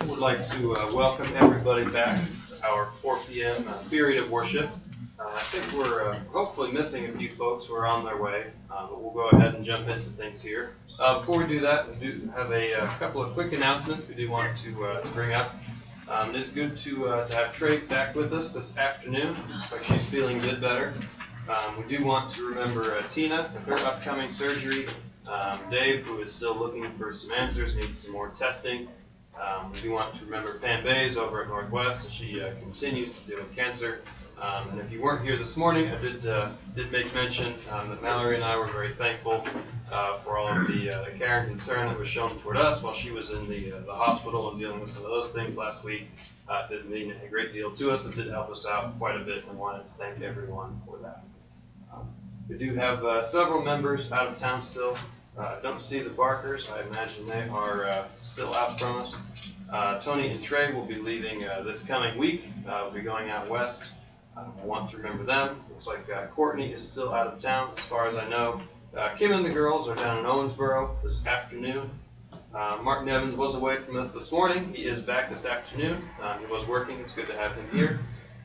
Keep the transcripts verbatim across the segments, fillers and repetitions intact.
would like to uh, welcome everybody back to our four p m Uh, period of worship. Uh, I think we're uh, hopefully missing a few folks who are on their way, uh, but we'll go ahead and jump into things here. Uh, before we do that, we do have a, a couple of quick announcements we do want to, uh, to bring up. Um, it is good to, uh, to have Trey back with us this afternoon. Looks like she's feeling a bit better. Um, we do want to remember uh, Tina with her upcoming surgery. Um, Dave, who is still looking for some answers, needs some more testing. Um, we do want to remember Pam Bays over at Northwest as she uh, continues to deal with cancer. Um, and if you weren't here this morning, I did uh, did make mention um, that Mallory and I were very thankful uh, for all of the, uh, the care and concern that was shown toward us while she was in the uh, the hospital and dealing with some of those things last week. Uh, it did mean a great deal to us. It did help us out quite a bit, and wanted to thank everyone for that. Um, we do have uh, several members out of town still. I uh, don't see the Barkers. I imagine they are uh, still out from us. Uh, Tony and Trey will be leaving uh, this coming week. Uh, we'll be going out west. Uh, I want to remember them. Looks like uh, Courtney is still out of town, as far as I know. Uh, Kim and the girls are down in Owensboro this afternoon. Uh, Martin Evans was away from us this morning. He is back this afternoon. Uh, he was working. It's good to have him here.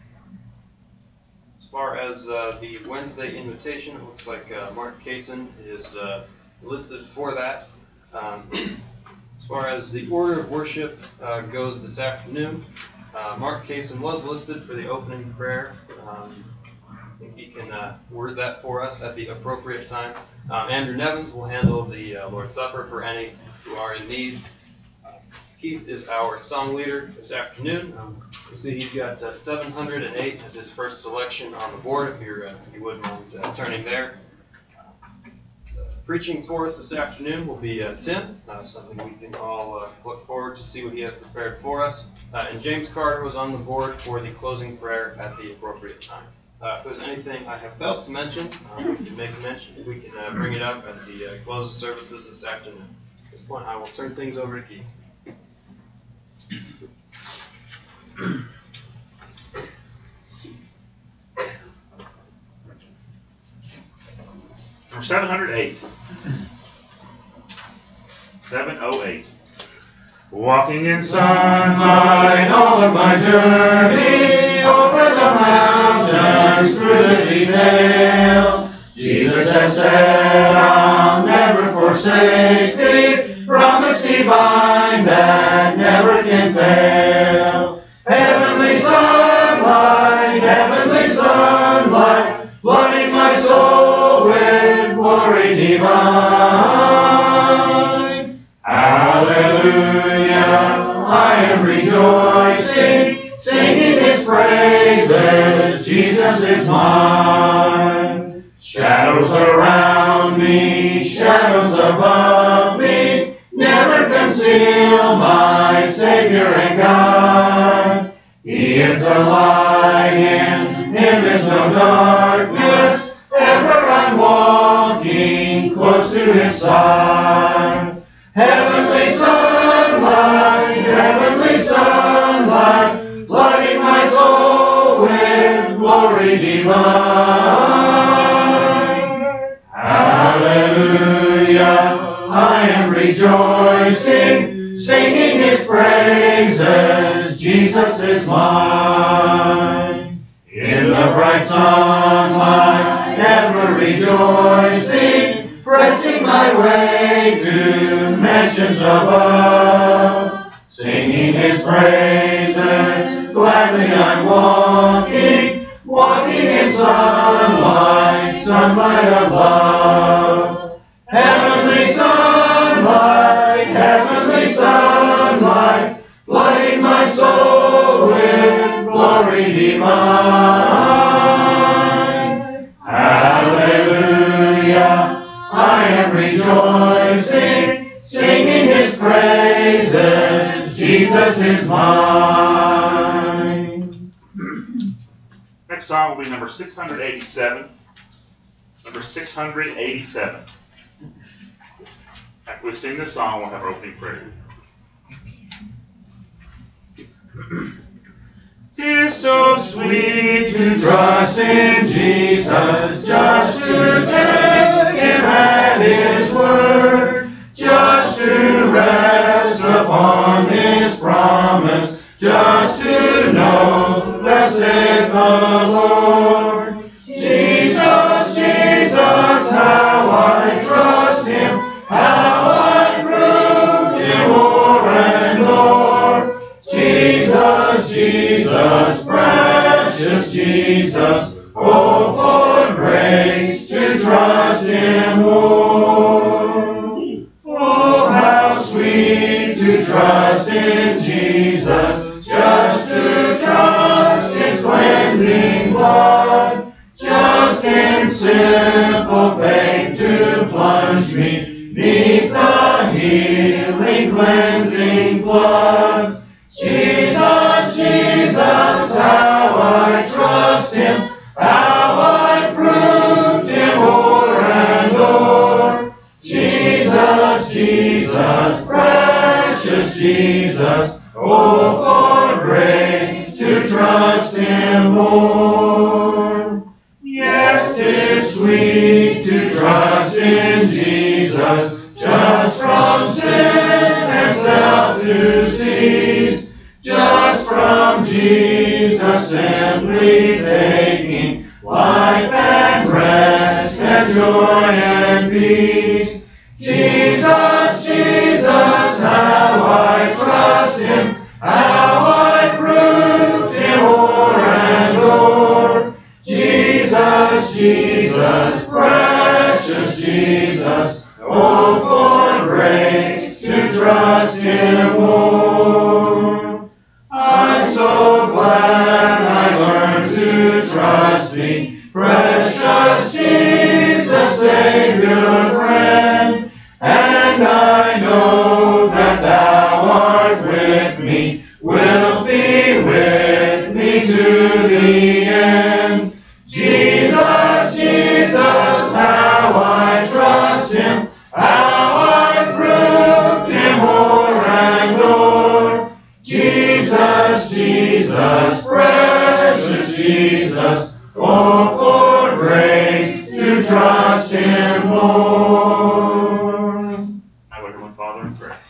As far as uh, the Wednesday invitation, it looks like uh, Mark Kaysen is uh, listed for that. Um, as far as the order of worship uh, goes this afternoon, uh, Mark Kaysen was listed for the opening prayer. Um, I think he can uh, word that for us at the appropriate time. Um, Andrew Nevins will handle the uh, Lord's Supper for any who are in need. Keith is our song leader this afternoon. Um, you see he's got uh, seven hundred eight as his first selection on the board, if, you're, uh, if you wouldn't mind uh, turning there. Preaching for us this afternoon will be uh, Tim, uh, something we can all uh, look forward to see what he has prepared for us. Uh, and James Carter was on the board for the closing prayer at the appropriate time. Uh, if there's anything I have felt to mention, uh, we can make a mention. We can uh, bring it up at the uh, close of services this afternoon. At this point, I will turn things over to Keith. Number seven hundred eight. seven oh eight. Walking in sunlight all of my journey, over the mountains, through the deep vale. Jesus has said, I'll never forsake thee, promise divine that never can fail. Heavenly sunlight, heavenly sunlight, flooding my soul with glory divine. Hallelujah, I am rejoicing, singing His praises, Jesus is mine. Shadows around me, shadows above me, never conceal my Savior and God. He is a light, in Him is no darkness, ever I'm walking close to His side. Heavenly sunlight, heavenly sunlight, flooding my soul with glory divine. Hallelujah, I am rejoicing, singing His praises, Jesus is mine. In the bright sunlight, ever rejoicing, pressing my way to mansions above, singing His praises, gladly I'm walking, walking in sunlight, sunlight of love. Heavenly sunlight, heavenly sunlight, flooding my soul with glory divine. Hallelujah, I am rejoicing, singing His praises, Jesus is mine. Next song will be number six hundred eighty-seven. Number six hundred eighty-seven. After we sing this song, we'll have our opening prayer. Tis so sweet to trust in Jesus, just to take Him at His word, just to rest upon His promise. Jesus, Jesus, oh, for grace to trust Him more. Oh, how sweet to trust in Jesus, just to trust His cleansing blood, just in simple faith to plunge me neath the healing, cleansing flood. Jesus, Jesus, how I trust Him, how I proved Him o'er and o'er. Jesus, Jesus, precious Jesus, oh, for grace to trust Him more. Yes, 'tis sweet to trust in Jesus, just from sin and self to cease, just from Jesus simply taking life and rest and joy and peace. Jesus, Jesus, how I trust Him, how I proved Him o'er and o'er. Jesus, Jesus, precious Jesus, oh, for grace to trust Him more. I'm so glad I learned to trust Thee, precious Jesus, Savior, friend, and I know that Thou art with me, wilt be with me to the end. Jesus, Jesus, how I trust Him, how I proved Him o'er and o'er. Jesus, Jesus, precious Jesus, oh, for grace to trust Him more. Now everyone, Father, in prayer.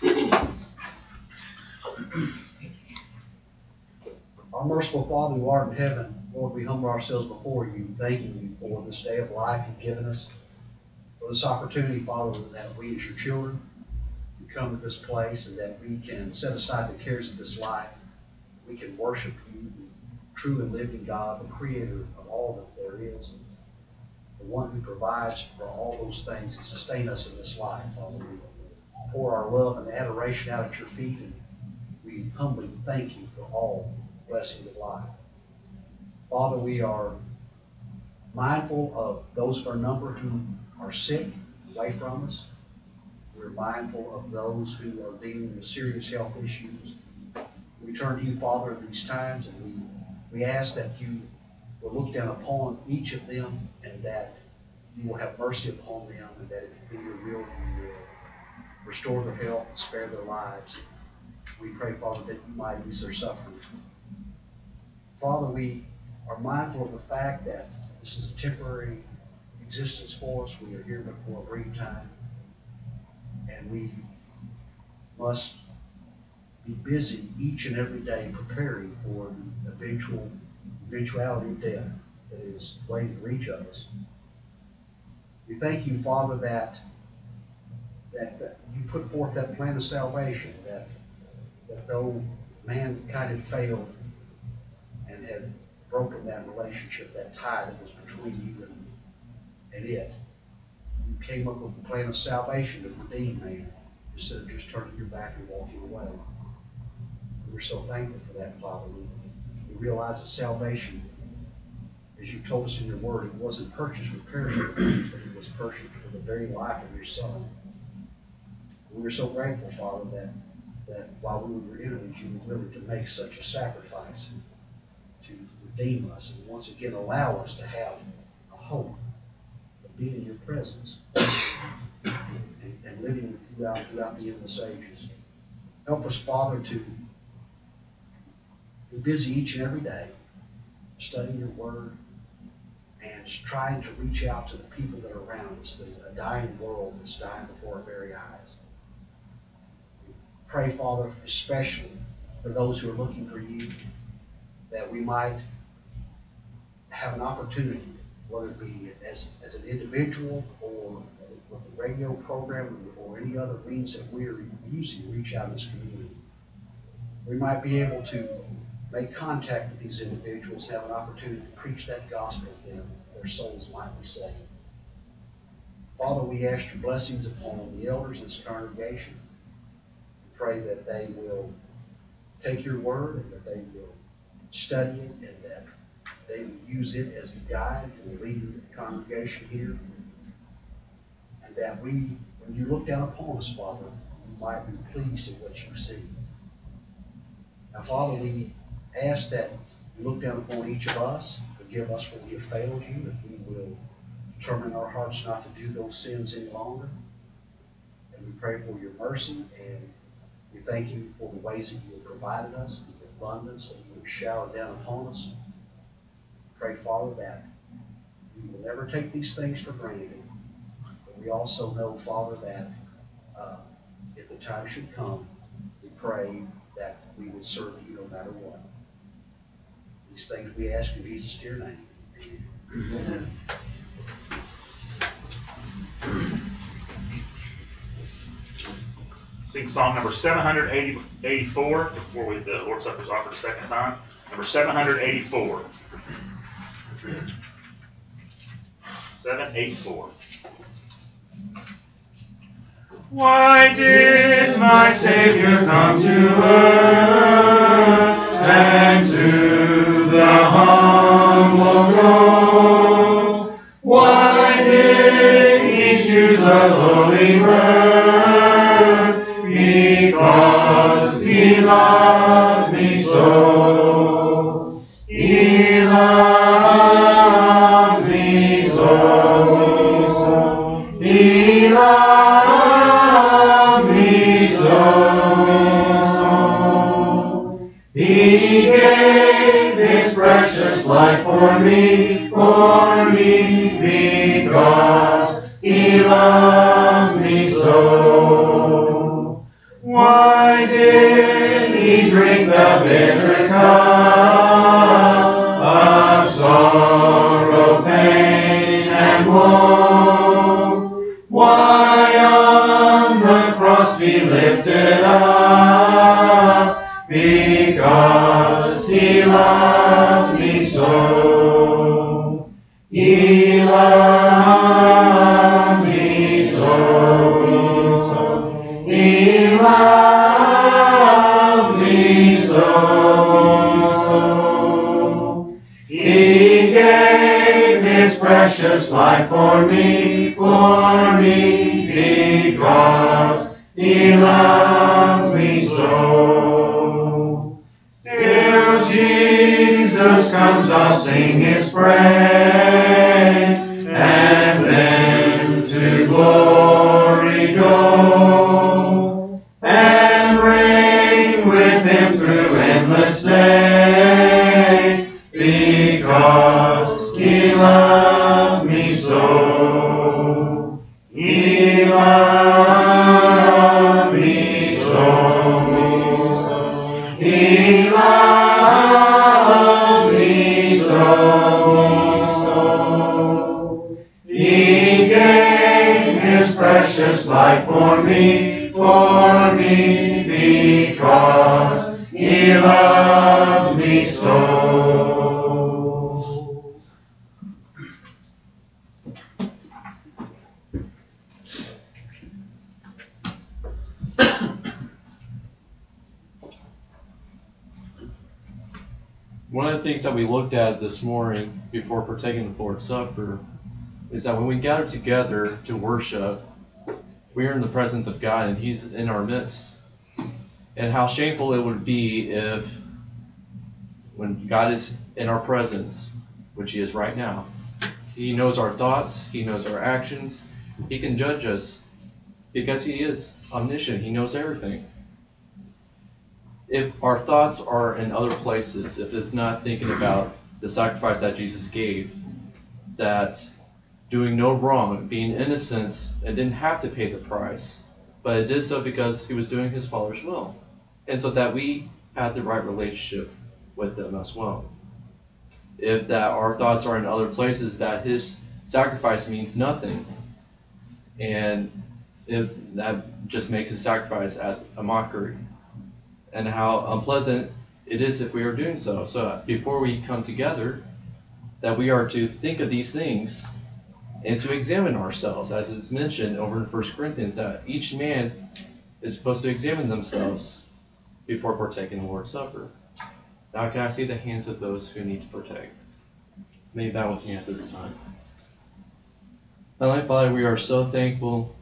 Our merciful Father who art in heaven, Lord, we humble ourselves before you, thanking you for this day of life you've given us, for this opportunity, Father, that we as your children can come to this place and that we can set aside the cares of this life. We can worship you, the true and living God, the creator of all that there is, the one who provides for all those things and sustain us in this life, Father. We pour our love and adoration out at your feet, and we humbly thank you for all blessings of life. Father, we are mindful of those of our number who are sick away from us. We're mindful of those who are dealing with serious health issues. We turn to you, Father, in these times, and we, we ask that you will look down upon each of them and that you will have mercy upon them, and that if it be your will, you will restore their health and spare their lives. We pray, Father, that you might ease their suffering. Father, we are mindful of the fact that this is a temporary existence for us. We are here but for a brief time, and we must be busy each and every day preparing for the eventual eventuality of death that is waiting to reach us. We thank you, Father, that, that that you put forth that plan of salvation, that that though mankind had failed and had broken that relationship, that tie that was between you and, and it, you came up with the plan of salvation to redeem man instead of just turning your back and walking away. We're so thankful for that, Father. We, we realize that salvation, as you told us in your word, it wasn't purchased with perishable things, but it was purchased for the very life of your Son. We were so grateful, Father, that, that while we were enemies, you were willing to make such a sacrifice to redeem us and once again allow us to have a hope of being in your presence and, and living with you out throughout the endless ages. Help us, Father, to be busy each and every day studying your word and trying to reach out to the people that are around us, the, a dying world that's dying before our very eyes. We pray, Father, especially for those who are looking for you, that we might have an opportunity, whether it be as, as an individual or with a radio program or any other means that we are using to reach out in this community. We might be able to make contact with these individuals, have an opportunity to preach that gospel to them, their souls might be saved. Father, we ask your blessings upon the elders in this congregation. We pray that they will take your word and that they will study it and that they will use it as the guide and the leader of the congregation here. And that we, when you look down upon us, Father, we might be pleased at what you see. Now, Father, we ask that you look down upon each of us, forgive us when we have failed you, that we will determine in our hearts not to do those sins any longer. And we pray for your mercy, and we thank you for the ways that you have provided us, the abundance that you have showered down upon us. Pray, Father, that we will never take these things for granted. But we also know, Father, that uh, if the time should come, we pray that we will serve you no matter what. These things we ask in Jesus' dear name. Amen. Sing song number seven hundred eighty-four before we, the Lord's Supper is offered a second time. Number seven hundred eighty-four. seven eighty-four. Why did my Savior come to earth and to the humble go? Why did he choose a lowly birth? Because he loved me so. He loved me so. He loved me so. He gave his precious life for me, for me, because he loved me so. Why did he drink the bitter cup of sorrow, pain, and woe? Why on the cross be lifted up? Because he loved me so. He loved me so. He loved me so. He gave his precious life for me, for me, because he loved me so. Till Jesus comes, I'll sing his praise, and then to glory go, and reign with him through endless days, because he loved me so. He loved me so. He loved me so. He gave his precious life for me, for me, because he loved me so. One of the things that we looked at this morning before partaking the Lord's Supper is that when we gather together to worship, we are in the presence of God and He's in our midst. And how shameful it would be if, when God is in our presence, which He is right now, He knows our thoughts, He knows our actions, He can judge us because He is omniscient, He knows everything. If our thoughts are in other places, if it's not thinking about the sacrifice that Jesus gave, that doing no wrong, being innocent, and didn't have to pay the price, but it did so because He was doing His Father's will, and so that we had the right relationship with them as well. If that our thoughts are in other places, that His sacrifice means nothing, and if that just makes His sacrifice as a mockery, and how unpleasant it is if we are doing so. So before we come together, that we are to think of these things and to examine ourselves, as is mentioned over in First Corinthians, that each man is supposed to examine themselves before partaking the Lord's Supper. Now can I see the hands of those who need to partake? May you bow with me at this time. Heavenly Father, we are so thankful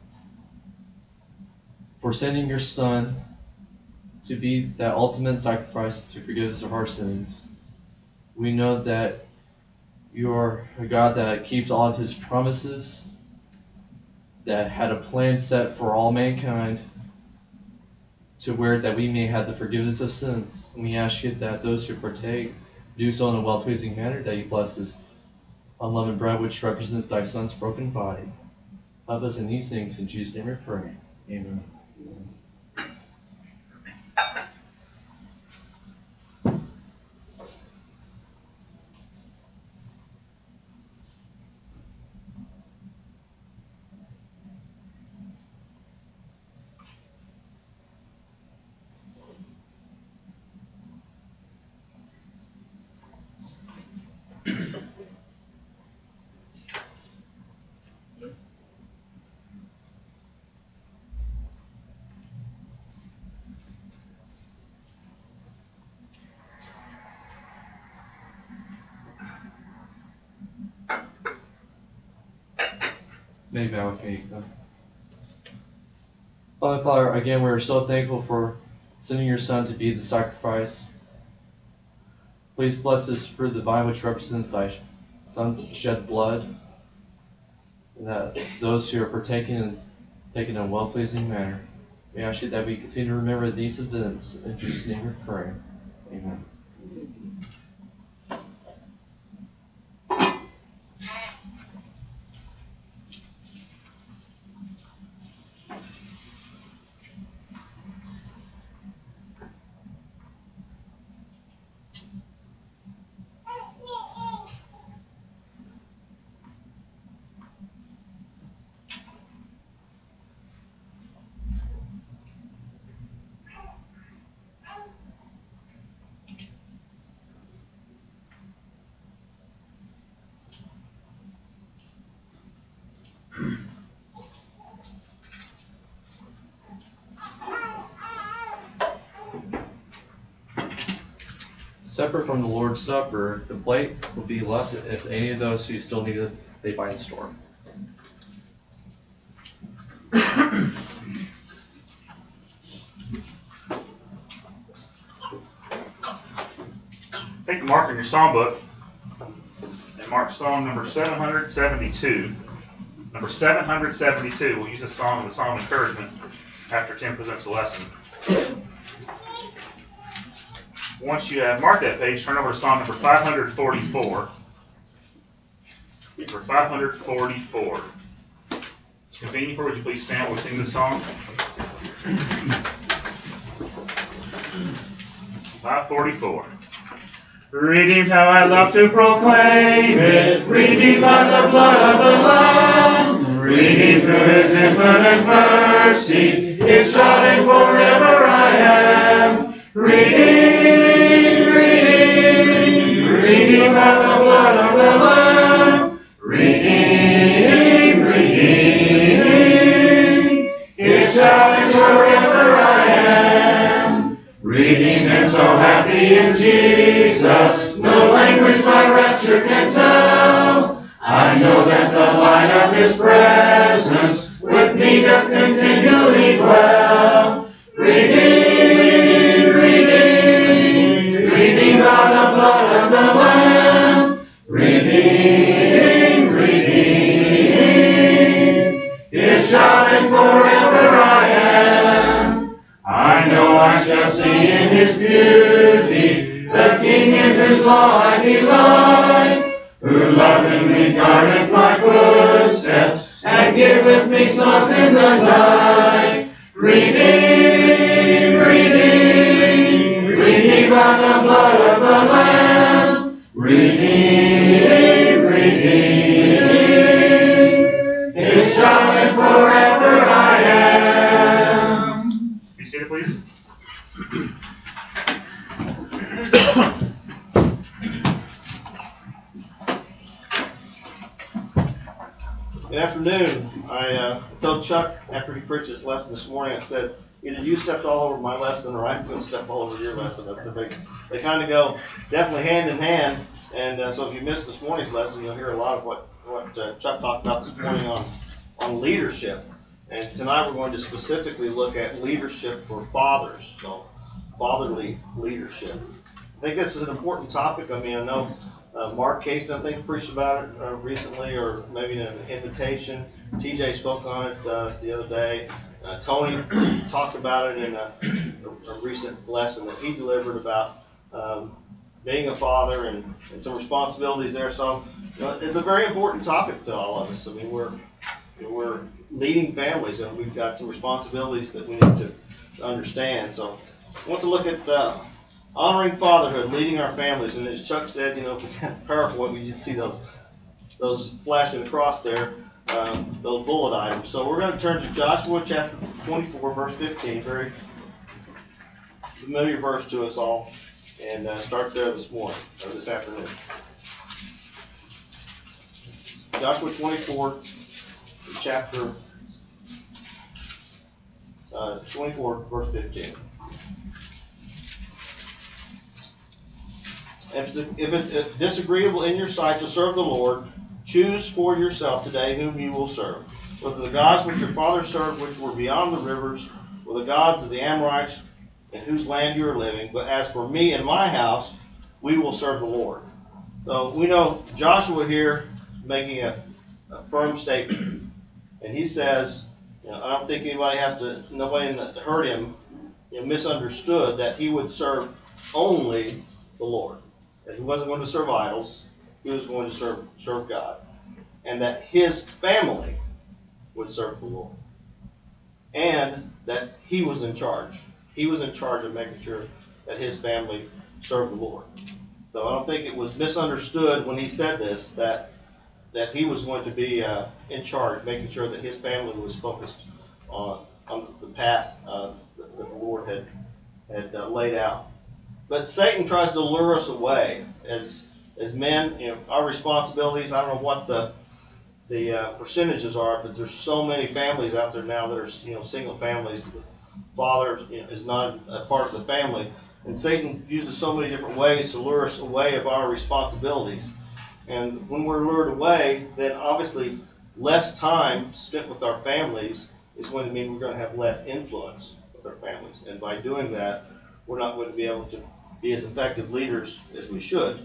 for sending your Son to be that ultimate sacrifice to forgive us of our sins. We know that you are a God that keeps all of his promises, that had a plan set for all mankind, to where that we may have the forgiveness of sins. And we ask you that those who partake do so in a well-pleasing manner, that you bless this unleavened bread which represents thy Son's broken body. Help us in these things. In Jesus' name we pray. Amen. May you bow with me. Father, Father, again, we are so thankful for sending your Son to be the sacrifice. Please bless this fruit of the vine which represents thy Son's shed blood, and that those who are partaking and taking in a well-pleasing manner, we ask you that we continue to remember these events. In Jesus' name we pray. Amen. Separate from the Lord's Supper, the plate will be left if any of those who still need it, they find in store. Take the mark in your psalm book and mark Psalm number seven hundred seventy-two. Number seven hundred seventy-two. We'll use this song as a psalm encouragement after Tim presents the lesson. Once you have marked that page, turn over to Psalm number five hundred forty-four. Number five hundred forty-four. It's convenient for you. Would you please stand while we sing this song? five forty-four. Redeemed, how I love to proclaim it. Redeemed by the blood of the Lamb. Redeemed through his infinite mercy. His shouting forever I am. Redeemed, redeemed, redeemed by the blood of the Lamb. Redeemed, redeemed, his shouting forever I am. Redeemed and so happy in Jesus, no language my rapture can tell. I know that the light of his presence with me doth continually dwell. Redeemed, redeemed, redeemed by the blood of the Lamb. Redeemed, redeemed, his shouting forever I am. I know I shall see in his beauty the King in whose law I delight, who lovingly guardeth my footsteps and giveth me songs in the night. Redeemed, redeemed, redeemed by the blood of the Lamb. Redeemed, redeemed, his shouting forever I am. Be seated, please. afternoon. I uh, told Chuck after he preached his lesson this morning, I said, either you stepped all over my lesson or I'm going to step all over your lesson. That's a big, they kind of go definitely hand in hand. And uh, so if you missed this morning's lesson, you'll hear a lot of what, what uh, Chuck talked about this morning on, on leadership. And tonight we're going to specifically look at leadership for fathers, so fatherly leadership. I think this is an important topic. I mean, I know uh, Mark Casey, I think, preached about it uh, recently, or maybe in an invitation. T J spoke on it uh, the other day. Uh, Tony talked about it in a, a, a recent lesson that he delivered about um, being a father and, and some responsibilities there. So you know, it's a very important topic to all of us. I mean, we're we're leading families, and we've got some responsibilities that we need to, to understand. So I want to look at uh, honoring fatherhood, leading our families. And as Chuck said, you know, if we have PowerPoint, we just see those those flashing across there, um, those bullet items. So we're going to turn to Joshua chapter twenty-four, verse fifteen, very familiar verse to us all, and uh, start there this morning, or this afternoon. Joshua twenty-four, chapter uh, twenty-four, verse fifteen. If it's disagreeable in your sight to serve the Lord, choose for yourself today whom you will serve, whether the gods which your fathers served, which were beyond the rivers, or the gods of the Amorites in whose land you are living. But as for me and my house, we will serve the Lord. So we know Joshua here making a, a firm statement, and he says, you know, I don't think anybody has to, nobody that heard him, you know, misunderstood that he would serve only the Lord. That he wasn't going to serve idols, he was going to serve serve God, and that his family would serve the Lord, and that he was in charge. He was in charge of making sure that his family served the Lord. So I don't think it was misunderstood when he said this, that that he was going to be uh, in charge, making sure that his family was focused on on the path uh, that, that the Lord had had uh, laid out. But Satan tries to lure us away as as men. You know, our responsibilities. I don't know what the the uh, percentages are, but there's so many families out there now that are, you know, single families. The father, you know, is not a part of the family, and Satan uses so many different ways to lure us away of our responsibilities. And when we're lured away, then obviously less time spent with our families is going to mean we're going to have less influence with our families, and by doing that, we're not going to be able to be as effective leaders as we should.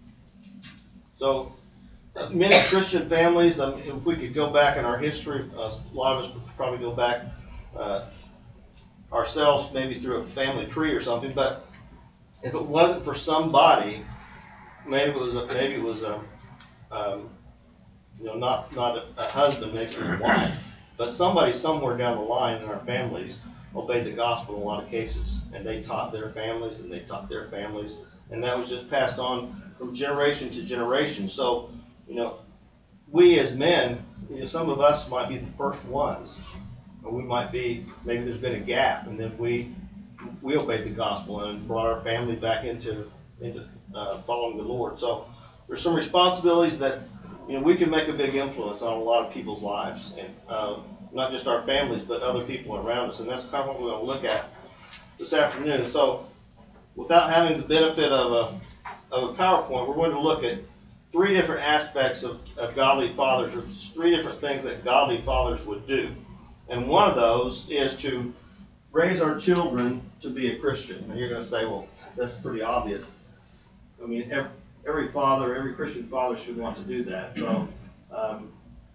So uh, many Christian families, I mean, if we could go back in our history, uh, a lot of us would probably go back uh, ourselves, maybe through a family tree or something, but if it wasn't for somebody, maybe it was a, maybe it was a, um, you know, not not a, a husband, maybe a wife, but somebody somewhere down the line in our families obeyed the gospel in a lot of cases, and they taught their families, and they taught their families, and that was just passed on from generation to generation. So, you know, we as men, you know, some of us might be the first ones, or we might be, maybe there's been a gap, and then we we obeyed the gospel and brought our family back into into uh, following the Lord. So there's some responsibilities that, you know, we can make a big influence on a lot of people's lives, and uh, not just our families, but other people around us. And that's kind of what we're going to look at this afternoon. So without having the benefit of a, of a PowerPoint, we're going to look at three different aspects of, of godly fathers, or three different things that godly fathers would do. And one of those is to raise our children to be a Christian. And you're going to say, well, that's pretty obvious. I mean, every, every father, every Christian father should want to do that. So, um,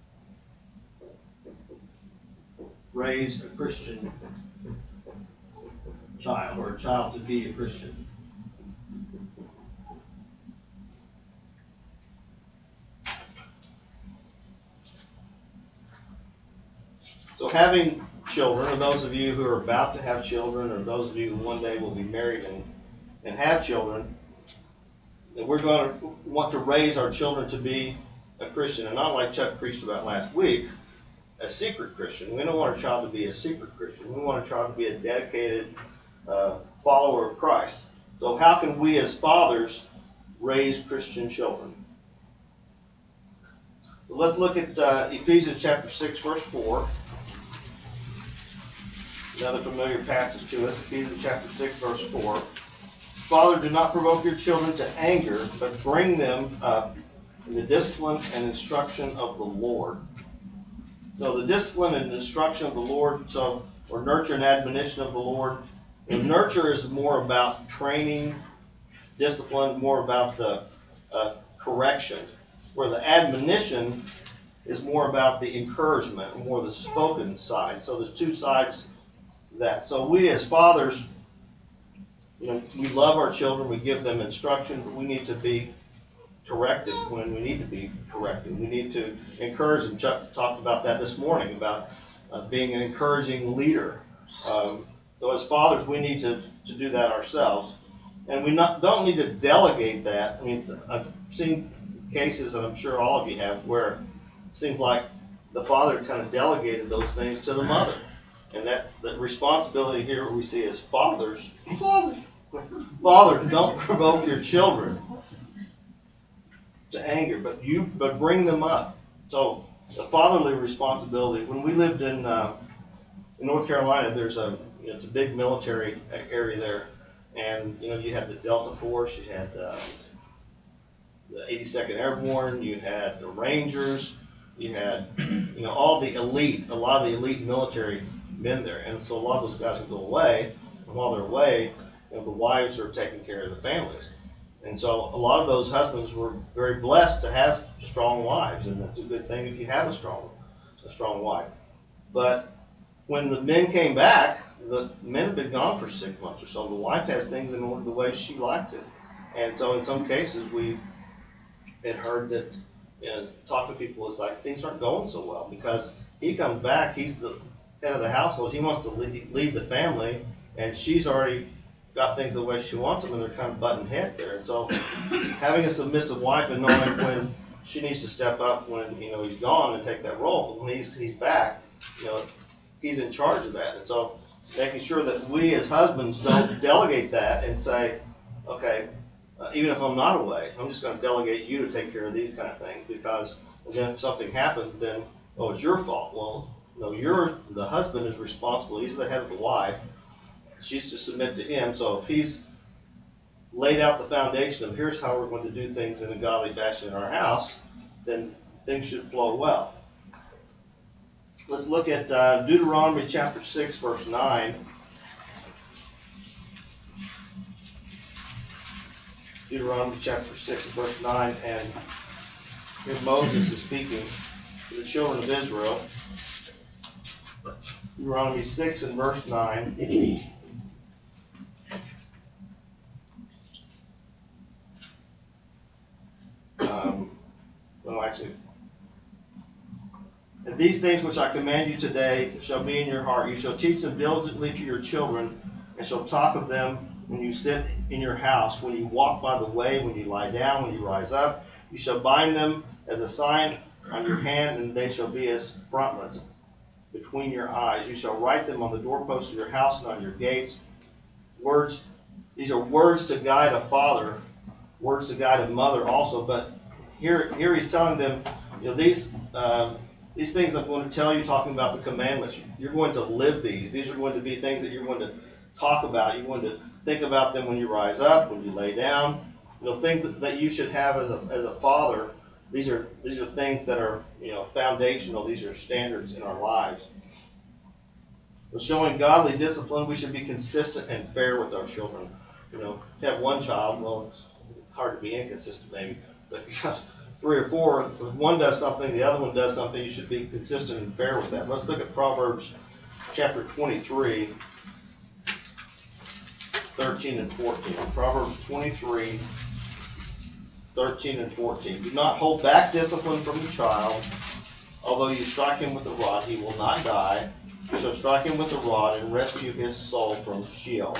raise a Christian child, or a child to be a Christian. So having children, or those of you who are about to have children, or those of you who one day will be married and, and have children, that we're going to want to raise our children to be a Christian, and not like Chuck preached about last week, a secret Christian. We don't want our child to be a secret Christian. We want our child to be a dedicated uh, follower of Christ. So how can can we as fathers raise Christian children? Let's look at uh, Ephesians chapter six, verse four. Another familiar passage to us, Ephesians chapter six, verse four. Father, do not provoke your children to anger, but bring them up in the discipline and instruction of the Lord. So the discipline and instruction of the Lord, so or nurture and admonition of the Lord. And nurture is more about training, discipline, more about the uh, correction, where the admonition is more about the encouragement, more the spoken side. So there's two sides to that. So we as fathers, you know, we love our children, we give them instruction, but we need to be corrected when we need to be corrected. We need to encourage, and Chuck talked about that this morning, about uh, being an encouraging leader. Um, so as fathers, we need to, to do that ourselves. And we not, don't need to delegate that. I mean, I've seen cases, and I'm sure all of you have, where it seems like the father kind of delegated those things to the mother. And that the responsibility here we see as fathers, fathers, fathers, don't provoke your children to anger, but you, but bring them up. So the fatherly responsibility. When we lived in uh, in North Carolina, there's a you know, it's a big military area there, and you know you had the Delta Force, you had uh, the eighty-second Airborne, you had the Rangers, you had you know all the elite, a lot of the elite military men there, and so a lot of those guys would go away, and while they're away, you know, the wives are taking care of the families. And so a lot of those husbands were very blessed to have strong wives, and that's a good thing if you have a strong, a strong wife. But when the men came back, the men have been gone for six months or so. The wife has things in order the way she likes it, and so in some cases we had heard that, you know, talk to people, it's like things aren't going so well because he comes back, he's the head of the household, he wants to lead, lead the family, and she's already got things the way she wants them, and they're kind of butting head there. And so having a submissive wife and knowing when she needs to step up when, you know, he's gone and take that role, but when he's, he's back, you know, he's in charge of that. And so making sure that we as husbands don't delegate that and say, okay, uh, even if I'm not away, I'm just going to delegate you to take care of these kind of things, because then if something happens, then, oh, it's your fault. Well, no, you're, the husband is responsible. He's the head of the wife. She's to submit to him. So if he's laid out the foundation of here's how we're going to do things in a godly fashion in our house, then things should flow well. Let's look at uh, Deuteronomy chapter six, verse nine. Deuteronomy chapter six, verse nine, and here Moses is speaking to the children of Israel. Deuteronomy six and verse nine. Um, well, actually, and these things which I command you today shall be in your heart. You shall teach them diligently to your children, and shall talk of them when you sit in your house, when you walk by the way, when you lie down, when you rise up. You shall bind them as a sign on your hand, and they shall be as frontlets between your eyes. You shall write them on the doorposts of your house and on your gates. Words, these are words to guide a father, words to guide a mother also. But here, here he's telling them, you know, these uh, these things I'm going to tell you, talking about the commandments. You're going to live these. These are going to be things that you're going to talk about. You're going to think about them when you rise up, when you lay down. You know, things that, that you should have as a as a father. These are these are things that are, you know, foundational. These are standards in our lives. But showing godly discipline, we should be consistent and fair with our children. You know, to have one child, well, it's hard to be inconsistent maybe. But if you got three or four, if one does something, the other one does something, you should be consistent and fair with that. Let's look at Proverbs chapter twenty-three, thirteen and fourteen. Proverbs twenty-three, thirteen and fourteen. Do not hold back discipline from the child. Although you strike him with the rod, he will not die. You shall strike him with the rod and rescue his soul from Sheol.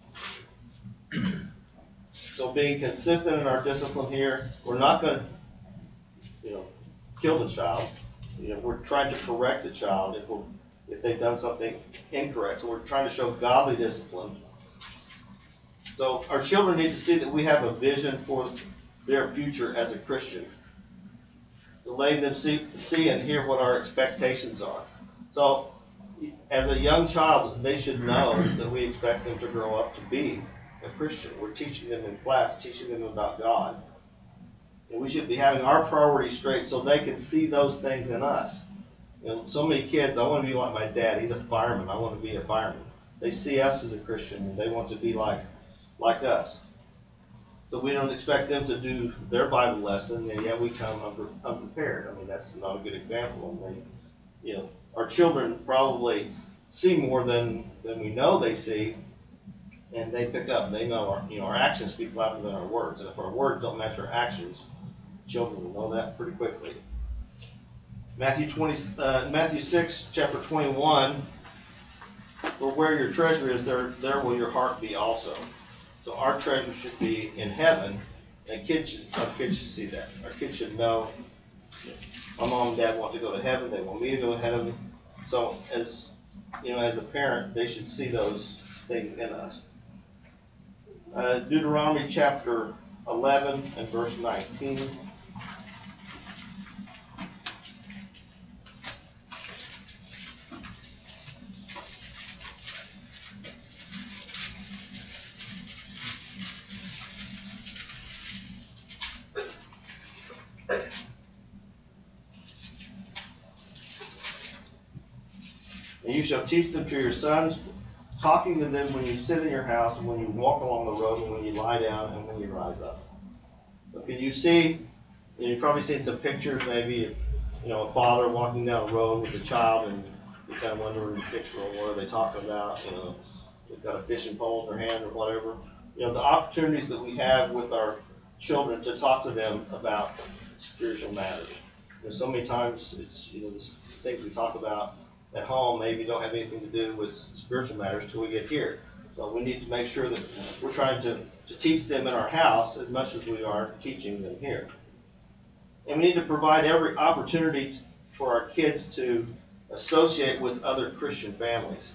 So being consistent in our discipline here, we're not going to, you know, kill the child. You know, we're trying to correct the child if we're, if they've done something incorrect. So we're trying to show godly discipline. So our children need to see that we have a vision for their future as a Christian. to let them see, see and hear what our expectations are. So, as a young child, they should know that we expect them to grow up to be a Christian. We're teaching them in class, teaching them about God. And we should be having our priorities straight so they can see those things in us. You know, so many kids, I want to be like my dad. He's a fireman. I want to be a fireman. They see us as a Christian, and they want to be like, like us. So we don't expect them to do their Bible lesson, and yet we come unpre- unprepared. I mean, that's not a good example. And they, you know, our children probably see more than, than we know they see, and they pick up. They know our, you know, our actions speak louder than our words. And if our words don't match our actions, children will know that pretty quickly. Matthew twenty, uh, Matthew six, chapter twenty-one. For where your treasure is, there, there will your heart be also. So our treasure should be in heaven, and kids should, our kids should see that. Our kids should know my mom and dad want to go to heaven. They want me to go to heaven. So as you know, as a parent, they should see those things in us. Uh, Deuteronomy chapter eleven and verse nineteen. And you shall teach them to your sons, talking to them when you sit in your house, and when you walk along the road, and when you lie down, and when you rise up. So can you see, you've probably seen some pictures, maybe, you know, a father walking down the road with a child, and you kind of wonder in the picture, well, what are they talking about? You know, they've got a fishing pole in their hand or whatever. You know, the opportunities that we have with our children to talk to them about spiritual matters. You know, so many times it's, you know, the things we talk about at home maybe don't have anything to do with spiritual matters until we get here. So we need to make sure that we're trying to, to teach them in our house as much as we are teaching them here. And we need to provide every opportunity for our kids to associate with other Christian families.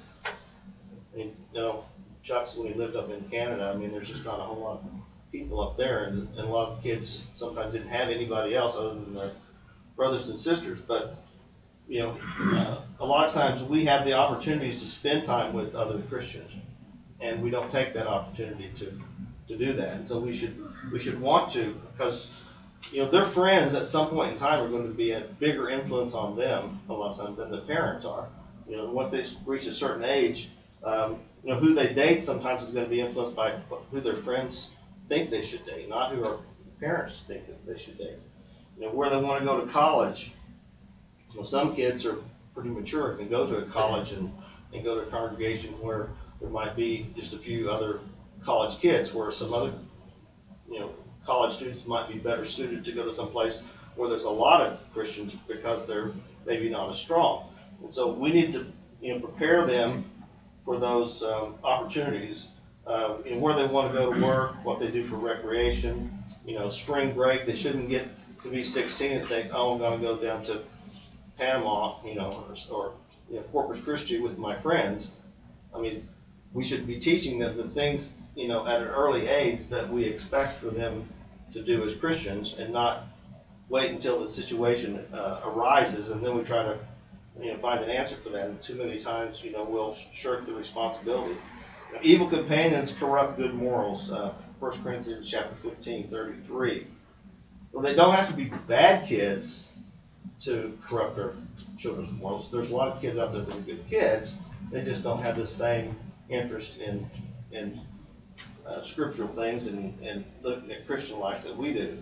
I mean, you know, Chuck's, when he lived up in Canada, I mean, there's just not a whole lot of people up there, and, and a lot of kids sometimes didn't have anybody else other than their brothers and sisters. But you know, uh, a lot of times we have the opportunities to spend time with other Christians, and we don't take that opportunity to, to do that. And so we should we should want to, because you know their friends at some point in time are going to be a bigger influence on them a lot of times than the parents are. You know, once they reach a certain age, um, you know, who they date sometimes is going to be influenced by who their friends think they should date, not who our parents think that they should date. You know, where they want to go to college. Well, some kids are pretty mature and can go to a college and, and go to a congregation where there might be just a few other college kids, where some other, you know, college students might be better suited to go to some place where there's a lot of Christians because they're maybe not as strong. And so we need to, you know, prepare them for those um, opportunities, uh, and where they want to go to work, what they do for recreation, you know, spring break. They shouldn't get to be sixteen and think, oh, I'm going to go down to Panama, you know, or, or you know, Corpus Christi with my friends. I mean, we should be teaching them the things, you know, at an early age that we expect for them to do as Christians, and not wait until the situation uh, arises and then we try to, you know, find an answer for that. And too many times, you know, we'll shirk the responsibility. Now, evil companions corrupt good morals. Uh, First Corinthians chapter fifteen, thirty-three. Well, they don't have to be bad kids to corrupt their children's morals. There's a lot of kids out there that are good kids. They just don't have the same interest in in uh, scriptural things and, and looking at Christian life that we do.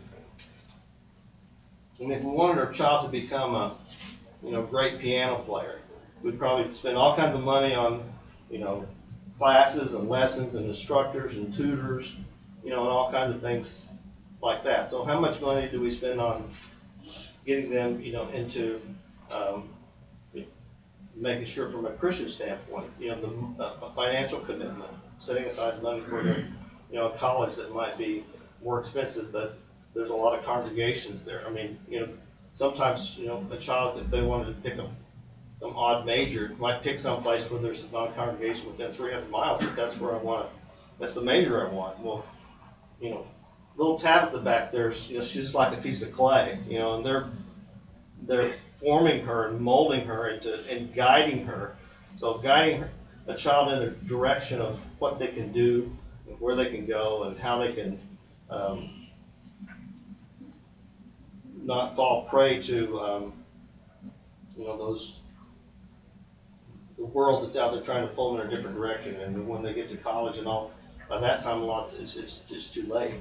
And if we wanted our child to become a, you know, great piano player, we'd probably spend all kinds of money on, you know, classes and lessons and instructors and tutors, you know, and all kinds of things like that. So how much money do we spend on getting them, you know, into um, making sure from a Christian standpoint, you know, the uh, a financial commitment, setting aside money for their, you know, college that might be more expensive, but there's a lot of congregations there. I mean, you know, sometimes, you know, a child, if they wanted to pick a, some odd major, might pick some place where there's not a congregation within three hundred miles, but that's where I want to, that's the major I want. Well, you know, little Tabitha back there's, you know, she's just like a piece of clay, you know, and they're they're forming her and molding her into, and guiding her. So guiding her, a child in a direction of what they can do, and where they can go, and how they can um, not fall prey to, um, you know, those, the world that's out there trying to pull them in a different direction. And when they get to college and all, by that time, a lot, it's, it's, it's too late.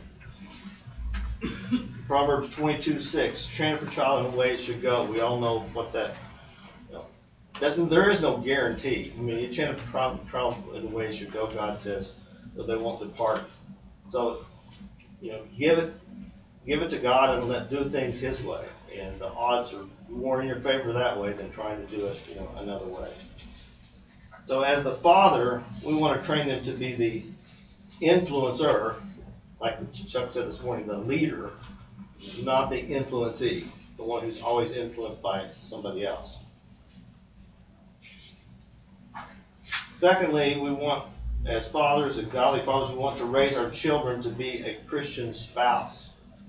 Proverbs twenty-two six, train up a child in the way it should go. We all know what that, you know, doesn't, there is no guarantee. I mean, you train up a child in the way it should go, God says, that they won't depart. So, you know, give it, give it to God and let do things His way. And the odds are more in your favor that way than trying to do it, you know, another way. So as the father, we want to train them to be the influencer, like Chuck said this morning, the leader, not the influencee, the one who's always influenced by somebody else. Secondly, we want, as fathers and godly fathers, we want to raise our children to be a Christian spouse.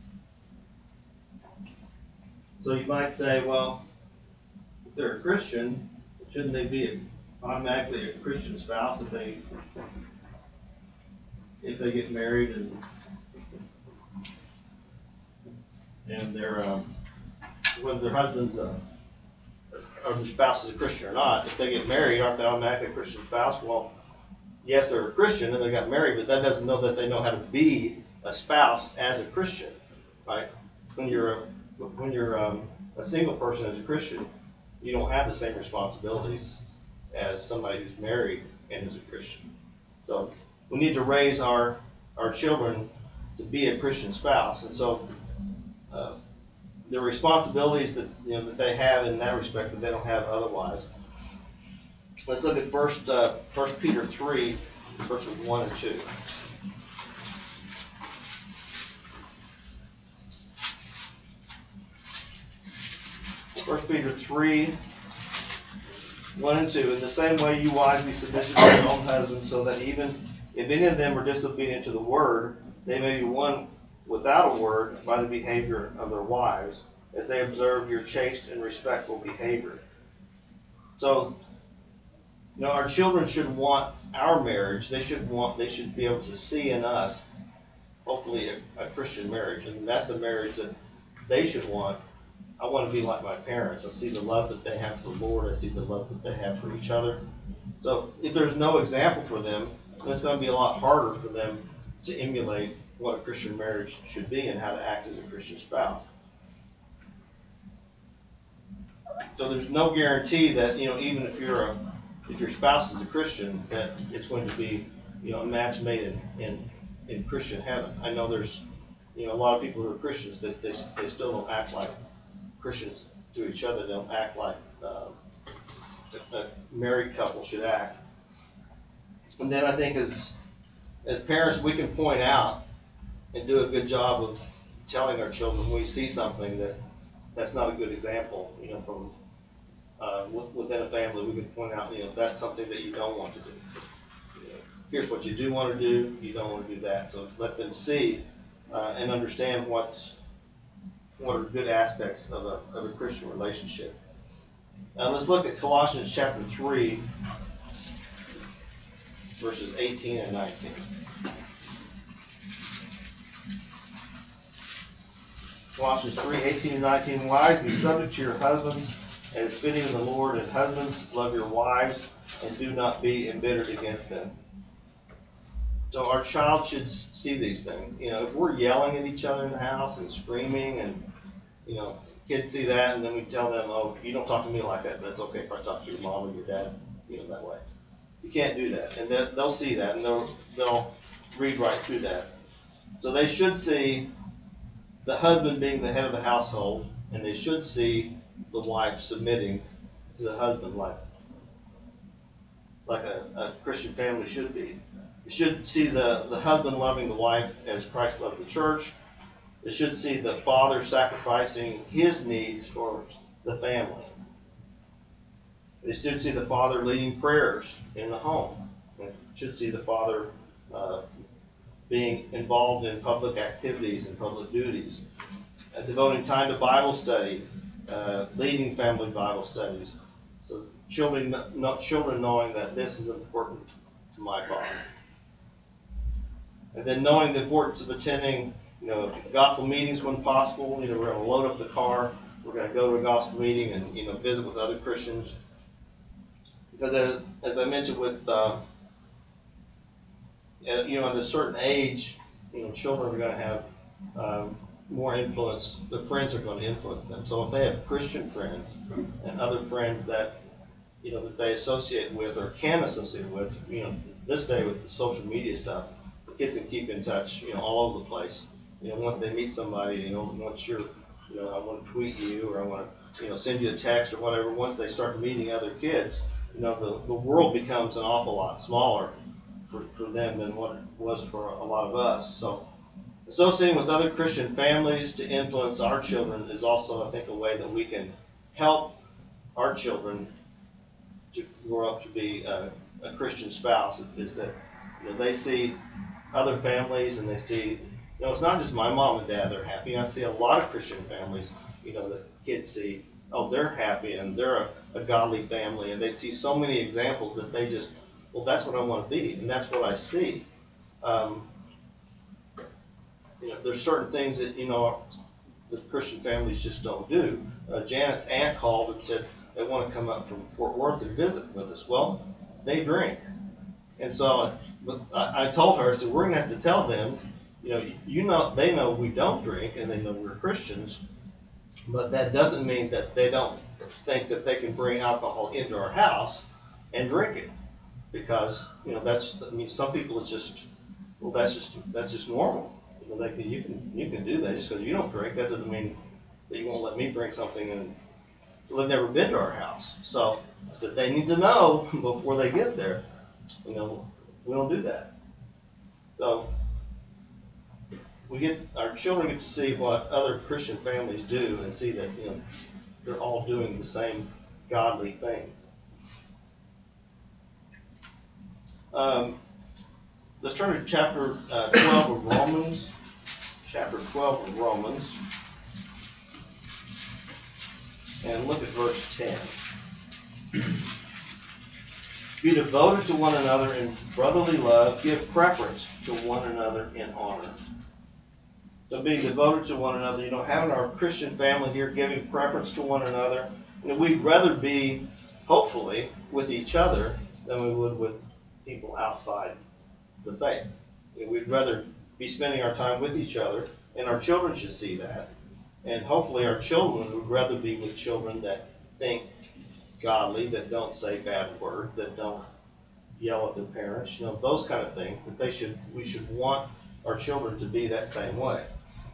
So you might say, well, if they're a Christian, shouldn't they be automatically a Christian spouse if they if they get married and and their um, whether their husband's uh, or their spouse is a Christian or not? If they get married, aren't they automatically a Christian spouse? Well, yes, they're a Christian and they got married, but that doesn't know that they know how to be a spouse as a Christian, right? When you're a when you're um, a single person as a Christian, you don't have the same responsibilities as somebody who's married and is a Christian. So we need to raise our our children to be a Christian spouse, and so uh, the responsibilities that you know that they have in that respect that they don't have otherwise. Let's look at first uh, First Peter three, verses one and two. First Peter three, one and two. In the same way, you wives be submissive to your own husbands, so that even if any of them are disobedient to the word, they may be won without a word by the behavior of their wives, as they observe your chaste and respectful behavior. So, you know, our children should want our marriage. They should want. They should be able to see in us, hopefully, a, a Christian marriage, and that's the marriage that they should want. I want to be like my parents. I see the love that they have for the Lord. I see the love that they have for each other. So if there's no example for them, then it's going to be a lot harder for them to emulate what a Christian marriage should be and how to act as a Christian spouse. So there's no guarantee that, you know, even if you're a, if your spouse is a Christian, that it's going to be, you know, a match made in, in, in Christian heaven. I know there's, you know, a lot of people who are Christians that they, they still don't act like Christians to each other. They don't act like uh, a married couple should act. And then I think as as parents, we can point out and do a good job of telling our children when we see something that that's not a good example, you know, from uh, within a family. We can point out, you know, that's something that you don't want to do. You know, here's what you do want to do. You don't want to do that. So let them see uh, and understand what's what are good aspects of a, of a Christian relationship. Now let's look at Colossians chapter three, verses eighteen and nineteen. Colossians three, eighteen and nineteen. Wives, be subject to your husbands, as fitting in the Lord, and husbands, love your wives, and do not be embittered against them. So our child should see these things. You know, if we're yelling at each other in the house and screaming, and you know, kids see that, and then we tell them, "Oh, you don't talk to me like that, but it's okay if I talk to your mom and your dad, you know, that way." You can't do that, and they'll see that, and they'll they'll read right through that. So they should see the husband being the head of the household, and they should see the wife submitting to the husband like like a, a Christian family should be. You should see the, the husband loving the wife as Christ loved the church. You should see the father sacrificing his needs for the family. They should see the father leading prayers in the home. They should see the father uh, being involved in public activities and public duties, uh, devoting time to Bible study uh, leading family Bible studies. So children, not children knowing that this is important to my father. And then knowing the importance of attending, you know, gospel meetings when possible. You know, we're going to load up the car. We're going to go to a gospel meeting and, you know, visit with other Christians. Because as, as I mentioned with, uh, you know, at a certain age, you know, children are going to have um, more influence. The friends are going to influence them. So if they have Christian friends and other friends that, you know, that they associate with or can associate with, you know, this day with the social media stuff, the kids can keep in touch, you know, all over the place. You know, once they meet somebody, you know, once you're, you know, I want to tweet you or I want to, you know, send you a text or whatever, once they start meeting other kids, you know, the, the world becomes an awful lot smaller for, for them than what it was for a lot of us. So associating with other Christian families to influence our children is also, I think, a way that we can help our children to grow up to be a, a Christian spouse, is that, you know, they see other families and they see, you know, it's not just my mom and dad that are happy. I see a lot of Christian families, you know, that kids see, oh, they're happy and they're a, a godly family, and they see so many examples that they just, well, that's what I want to be, and that's what I see. Um, you know, there's certain things that, you know, the Christian families just don't do. Uh, Janet's aunt called and said they want to come up from Fort Worth and visit with us. Well, they drink. And so but I, I told her, I said, we're going to have to tell them, you know, you know, they know we don't drink and they know we're Christians, but that doesn't mean that they don't think that they can bring alcohol into our house and drink it. Because, you know, that's, I mean, some people it's just, well, that's just, that's just normal. You know, they can, you can, you can do that. Just because you don't drink, that doesn't mean that you won't let me bring something and, well, they've never been to our house. So I said, they need to know before they get there. You know, we don't do that. So we get, our children get to see what other Christian families do and see that, you know, they're all doing the same godly things. Um, let's turn to chapter uh, twelve of Romans. Chapter twelve of Romans. And look at verse ten. Be devoted to one another in brotherly love. Give preference to one another in honor. So being devoted to one another, you know, having our Christian family here, giving preference to one another. You know, we'd rather be, hopefully, with each other than we would with people outside the faith. You know, we'd rather be spending our time with each other, and our children should see that. And hopefully our children would rather be with children that think godly, that don't say bad words, that don't yell at their parents, you know, those kind of things. But they should, we should want our children to be that same way.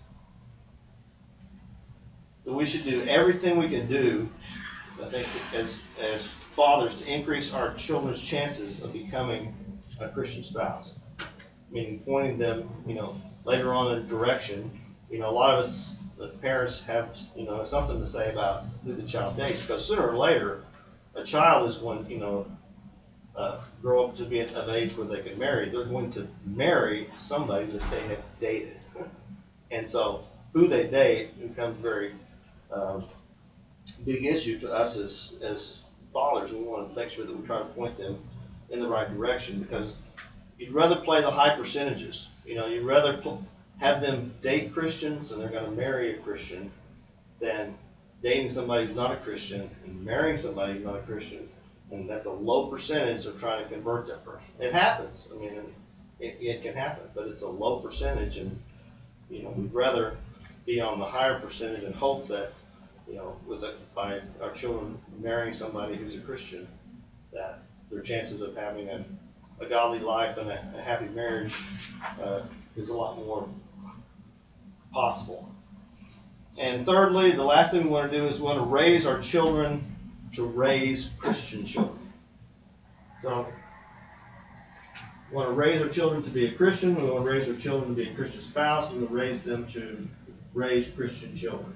So we should do everything we can do, I think, as as fathers, to increase our children's chances of becoming a Christian spouse. Meaning pointing them, you know, later on in a direction. You know, a lot of us, the parents, have, you know, something to say about who the child dates, because sooner or later, a child is going, you know, uh, grow up to be of age where they can marry. They're going to marry somebody that they have dated, and so who they date becomes a very um, big issue to us as as fathers. We want to make sure that we try to point them in the right direction, because you'd rather play the high percentages. You know, you'd rather pl- have them date Christians and they're going to marry a Christian than dating somebody who's not a Christian and marrying somebody who's not a Christian, and that's a low percentage of trying to convert that person. It happens. I mean, it, it can happen, but it's a low percentage, and, you know, we'd rather be on the higher percentage and hope that, you know, with a, by our children marrying somebody who's a Christian, that their chances of having a, a godly life and a, a happy marriage uh, is a lot more possible. And thirdly, the last thing we want to do is we want to raise our children to raise Christian children. So we want to raise our children to be a Christian. We want to raise our children to be a Christian spouse. We want to raise them to raise Christian children.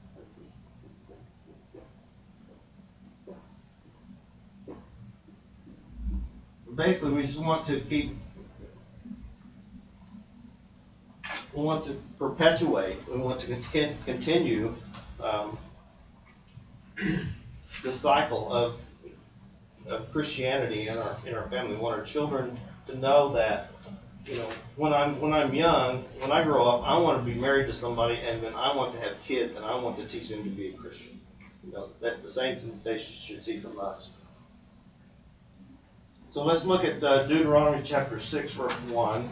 Basically, we just want to keep, we want to perpetuate, we want to continue um, the cycle of of Christianity in our in our family. We want our children to know that, you know, when I'm when I'm young, when I grow up, I want to be married to somebody, and then I want to have kids, and I want to teach them to be a Christian. You know, that's the same thing they should see from us. So let's look at uh, Deuteronomy chapter six, verse one.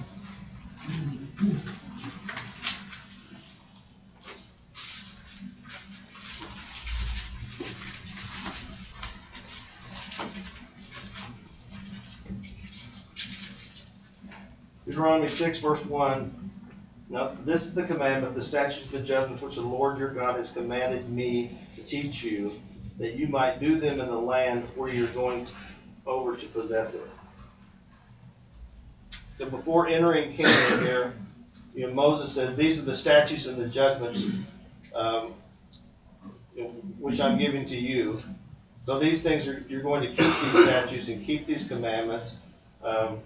Deuteronomy six, verse one. Now, this is the commandment, the statutes, the judgments which the Lord your God has commanded me to teach you, that you might do them in the land where you're going over to possess it. So before entering Canaan here, you know, Moses says, these are the statutes and the judgments um, you know, which I'm giving to you. So these things, are, you're going to keep these statutes and keep these commandments. Um,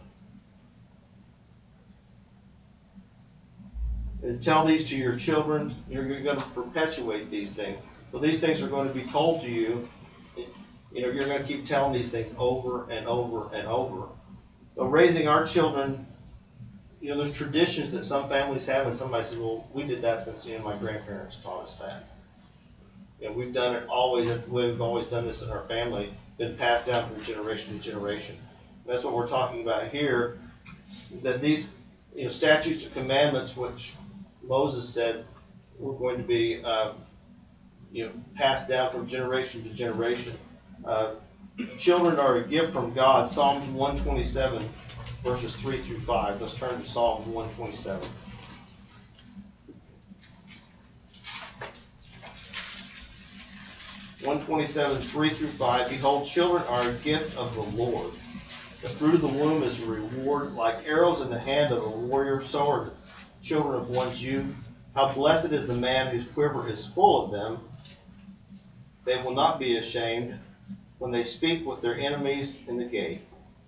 and tell these to your children. You're going to perpetuate these things. So these things are going to be told to you. You know, you're going to keep telling these things over and over and over. So raising our children, you know, there's traditions that some families have, and somebody says, well, we did that since, you know, my grandparents taught us that. You know, we've done it always, that's the way we've always done this in our family, been passed down from generation to generation. That's what we're talking about here, that these, you know, statutes and commandments, which Moses said were going to be, uh, you know, passed down from generation to generation. Uh, children are a gift from God. Psalms one twenty-seven, verses three through five. Let's turn to Psalms one twenty-seven. one twenty-seven, three through five. Behold, children are a gift of the Lord. The fruit of the womb is a reward. Like arrows in the hand of a warrior, so are the children of one's youth. How blessed is the man whose quiver is full of them. They will not be ashamed when they speak with their enemies in the gate.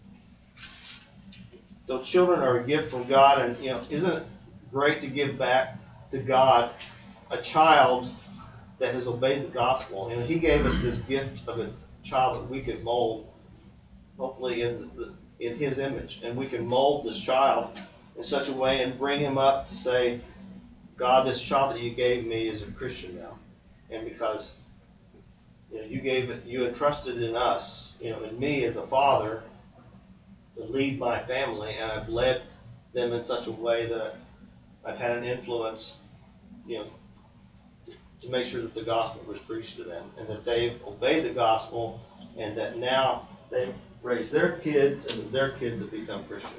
So children are a gift from God, and you know, isn't it great to give back to God a child that has obeyed the gospel? You know, He gave us this gift of a child that we could mold, hopefully in the, in His image, and we can mold this child in such a way and bring him up to say, God, this child that you gave me is a Christian now, and because you know, you gave it, you entrusted in us, you know, in me as a father, to lead my family, and I've led them in such a way that I've had an influence, you know, to make sure that the gospel was preached to them, and that they've obeyed the gospel, and that now they've raised their kids, and that their kids have become Christians.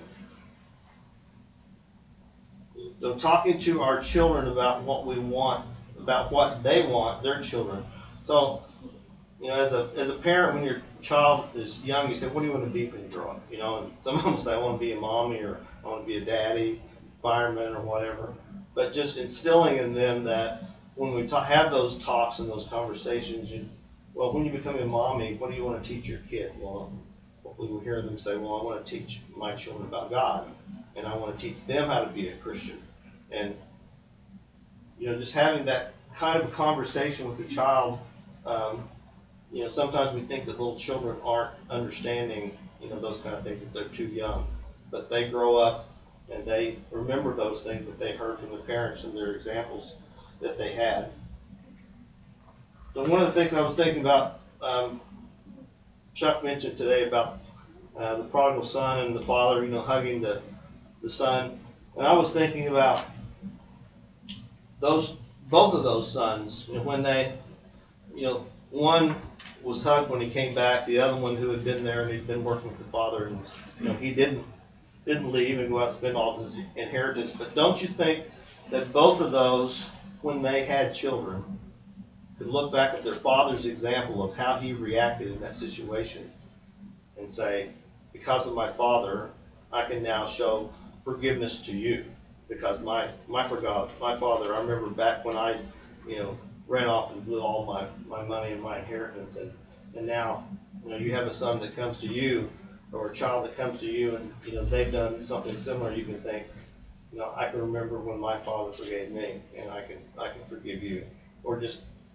So talking to our children about what we want, about what they want, their children. So, you know, as a as a parent, when your child is young, you say, what do you want to be when you grow up? You know, and some of them say, I want to be a mommy, or I want to be a daddy, fireman, or whatever. But just instilling in them that when we ta- have those talks and those conversations, you, well, when you become a mommy, what do you want to teach your kid? Well, hopefully we'll hear them say, well, I want to teach my children about God, and I want to teach them how to be a Christian. And, you know, just having that kind of a conversation with the child, um, you know, sometimes we think that little children aren't understanding, you know, those kind of things, that they're too young. But they grow up and they remember those things that they heard from their parents and their examples that they had. So one of the things I was thinking about, um, Chuck mentioned today about uh, the prodigal son and the father, you know, hugging the, the son. And I was thinking about those, both of those sons, you know, when they, you know, one was hugged when he came back, the other one who had been there and he'd been working with the father, and you know, he didn't didn't leave and go out and spend all of his inheritance. But don't you think that both of those, when they had children, could look back at their father's example of how he reacted in that situation and say, because of my father, I can now show forgiveness to you, because my my forgot my father. I remember back when I, you know, ran off and blew all my, my money and my inheritance, and and now, you know, you have a son that comes to you, or a child that comes to you, and you know they've done something similar. You can think, you know, I can remember when my father forgave me, and I can I can forgive you, or just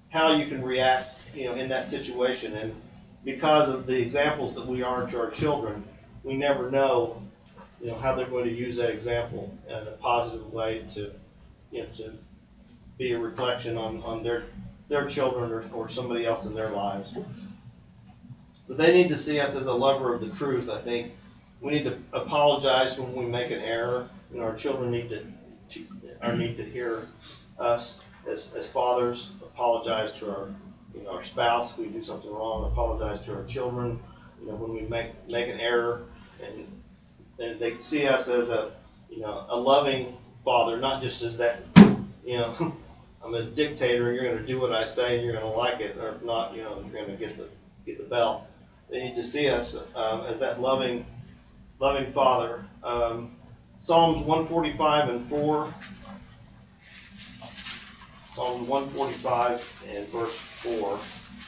how you can react, you know, in that situation. And because of the examples that we are to our children, we never know, you know, how they're going to use that example in a positive way to, you know, to be a reflection on, on their their children or, or somebody else in their lives. But they need to see us as a lover of the truth. I think we need to apologize when we make an error. You know, our children need to, to or need to hear us as, as fathers apologize to our, you know, our spouse if we do something wrong. Apologize to our children, you know, when we make make an error, and and they see us as a, you know, a loving father, not just as that, you know, I'm a dictator and you're going to do what I say and you're going to like it, or if not, you know, you're going to get the get the belt. They need to see us um, as that loving, loving father. Um, Psalms one forty-five and four. Psalm one forty-five and verse four.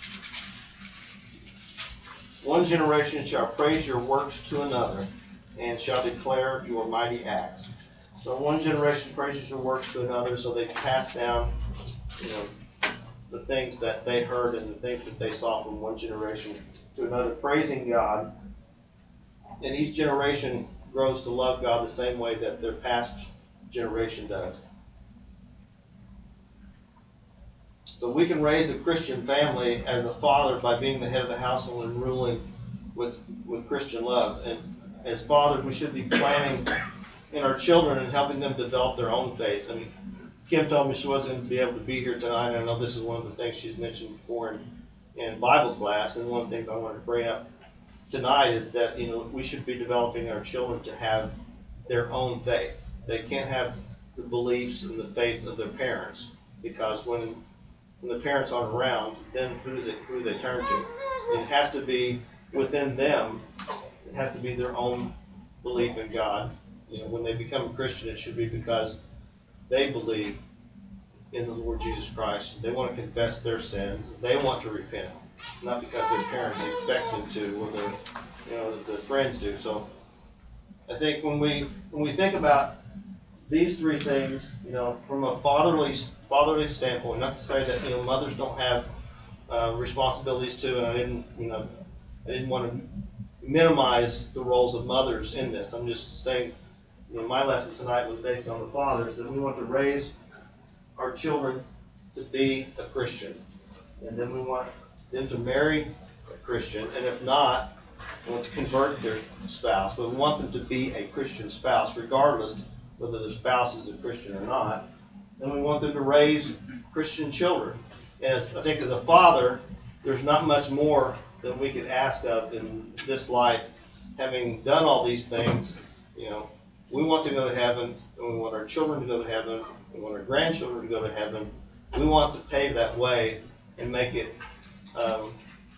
One generation shall praise your works to another, and shall declare your mighty acts. So one generation praises your works to another, so they pass down, you know, the things that they heard and the things that they saw from one generation to another, praising God. And each generation grows to love God the same way that their past generation does. So we can raise a Christian family as a father by being the head of the household and ruling with with Christian love. And as fathers, we should be planning in our children and helping them develop their own faith. I mean, Kim told me she wasn't going to be able to be here tonight. I know this is one of the things she's mentioned before in, in Bible class, and one of the things I wanted to bring up tonight is that, you know, we should be developing our children to have their own faith. They can't have the beliefs and the faith of their parents, because when when the parents aren't around, then who do they who do they turn to? It has to be within them. It has to be their own belief in God. You know, when they become a Christian, it should be because they believe in the Lord Jesus Christ. They want to confess their sins. They want to repent, not because their parents expect them to, or their, you know, their friends do. So, I think when we when we think about these three things, you know, from a fatherly fatherly standpoint, not to say that, you know, mothers don't have uh, responsibilities too, and I didn't, you know, I didn't want to minimize the roles of mothers in this. I'm just saying, you know, my lesson tonight was based on the fathers, that we want to raise our children to be a Christian, and then we want them to marry a Christian, and if not, we want to convert their spouse, but we want them to be a Christian spouse, regardless whether their spouse is a Christian or not. And we want them to raise Christian children. And as, I think as a father, there's not much more than we could ask of in this life. Having done all these things, you know, we want to go to heaven, and we want our children to go to heaven, we want our grandchildren to go to heaven. We want to pave that way and make it um,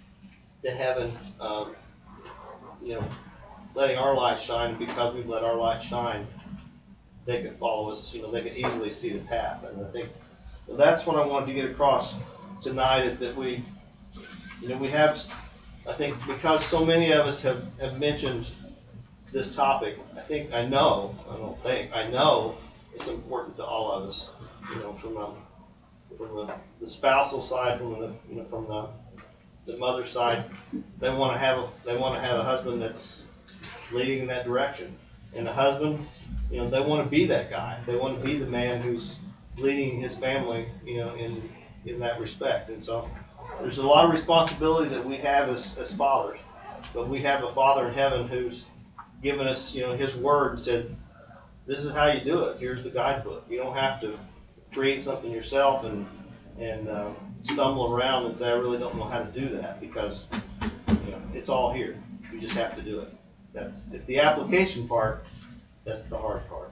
to heaven, um, you know, letting our light shine. Because we've let our light shine, they can follow us, you know, they can easily see the path. And I think that's what I wanted to get across tonight, is that we, you know, we have, I think because so many of us have, have mentioned this topic, I think, I know, I don't think, I know it's important to all of us, you know, from, a, from the, the spousal side, from the, you know, from the, the mother side. They want to have a, they want to have a husband that's leading in that direction. And a husband, you know, they want to be that guy. They want to be the man who's leading his family, you know, in in that respect. And so there's a lot of responsibility that we have as, as fathers. But we have a Father in heaven who's given us, you know, his word and said, this is how you do it. Here's the guidebook. You don't have to create something yourself and and uh, stumble around and say, I really don't know how to do that, because, you know, it's all here. You just have to do it. That's it's the application part. That's the hard part.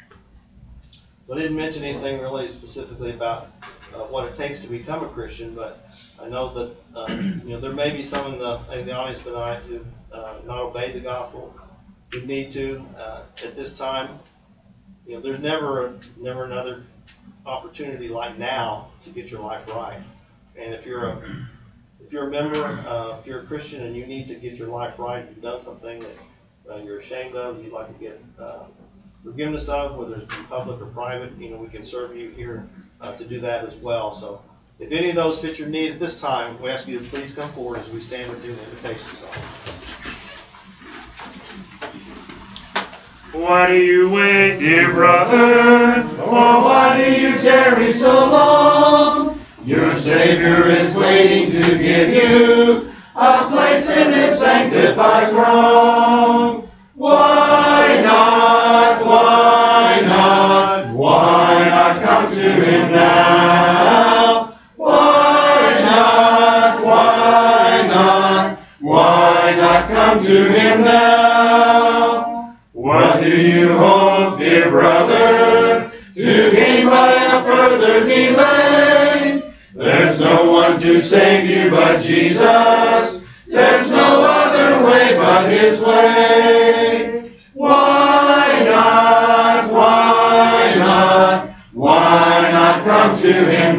So I didn't mention anything really specifically about uh, what it takes to become a Christian, but I know that um, you know, there may be some in the in the audience tonight who uh, not obeyed the gospel, who need to uh, at this time. You know, there's never a, never another opportunity like now to get your life right. And if you're a if you're a member, uh, if you're a Christian and you need to get your life right, you've done something that uh, you're ashamed of, you'd like to get uh, forgiveness of, whether it's in public or private, you know, we can serve you here uh, to do that as well. So If any of those fit your need at this time, we ask you to please come forward as we stand with you in the invitation song. Why do you wait, dear brother? Oh, why do you tarry so long? Your Savior is waiting to give you a place in His sanctified throne. Why not? Why not? Why not come to Him now? Why not? Why not? Why not come to Him now? What do you hope, dear brother, to gain by a further delay? There's no one to save you but Jesus. There's no other way but His way. Why not? Why not? Why not come to Him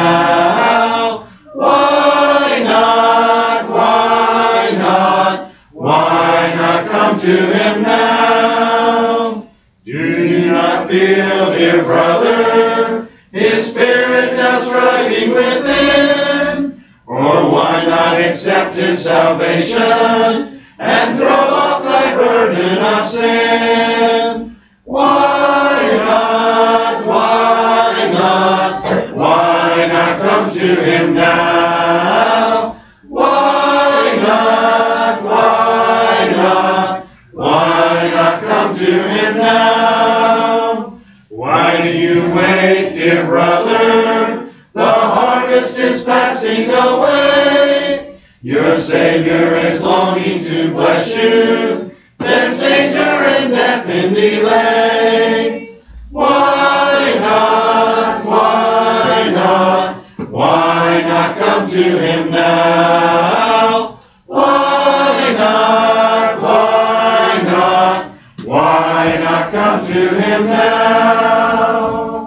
now? Why not? Why not? Why not come to Him now? Do you not feel, dear brother, His Spirit now striving within? Or why not accept His salvation and throw off thy burden of sin? Why not? Why not? Why not come to Him now? Why not? Why not? Why not come to Him now? Why do you wait, dear brother? The harvest is passing away. Your Savior is longing to bless you. There's danger and death in delay. Why not? Why not? Why not come to Him now? Why not? Why not? Why not come to Him now?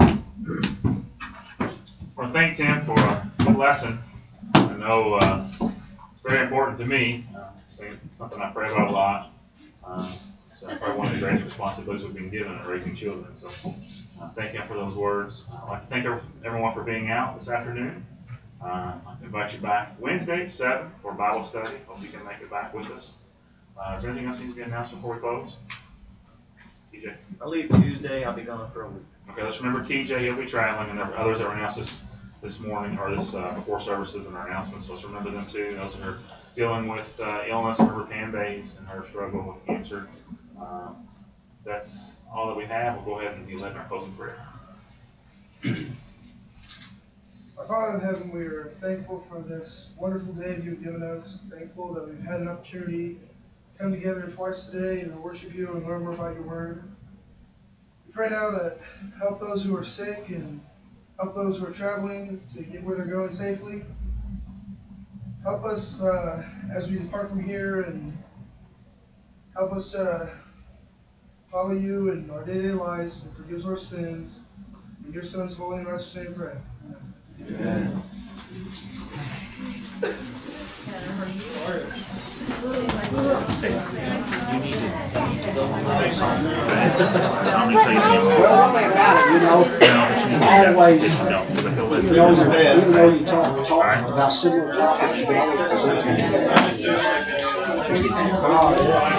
I want to thank Tim for a good lesson. I know uh, it's very important to me. Uh, it's something I pray about a lot. Uh, it's probably one of the greatest responsibilities we've been given in raising children. So uh, thank him for those words. I'd like to thank everyone for being out this afternoon. Uh, I'd like to invite you back Wednesday at seven for Bible study. Hope you can make it back with us. Uh, is there anything else that needs to be announced before we close? T J? I leave Tuesday. I'll be gone for a week. Okay, let's remember T J, he'll be traveling, and there are others that were announced this, this morning, or this, uh, before services and our announcements, so let's remember them too. Those that are dealing with, uh, illness, remember Pam Bays and her struggle with cancer. Uh, that's all that we have. We'll go ahead and be led in our closing prayer. Our Father in heaven, we are thankful for this wonderful day you've given us. Thankful that we've had an opportunity to come together twice today and to worship you and learn more about your word. We pray now that help those who are sick and help those who are traveling to get where they're going safely. Help us uh, as we depart from here, and help us uh, follow you in our day-to-day lives and forgive us our sins. In your Son's holy and righteous name, pray. Amen. Well, one thing about it, you know, always, even though, even though you talk, talk about similar topics, we always present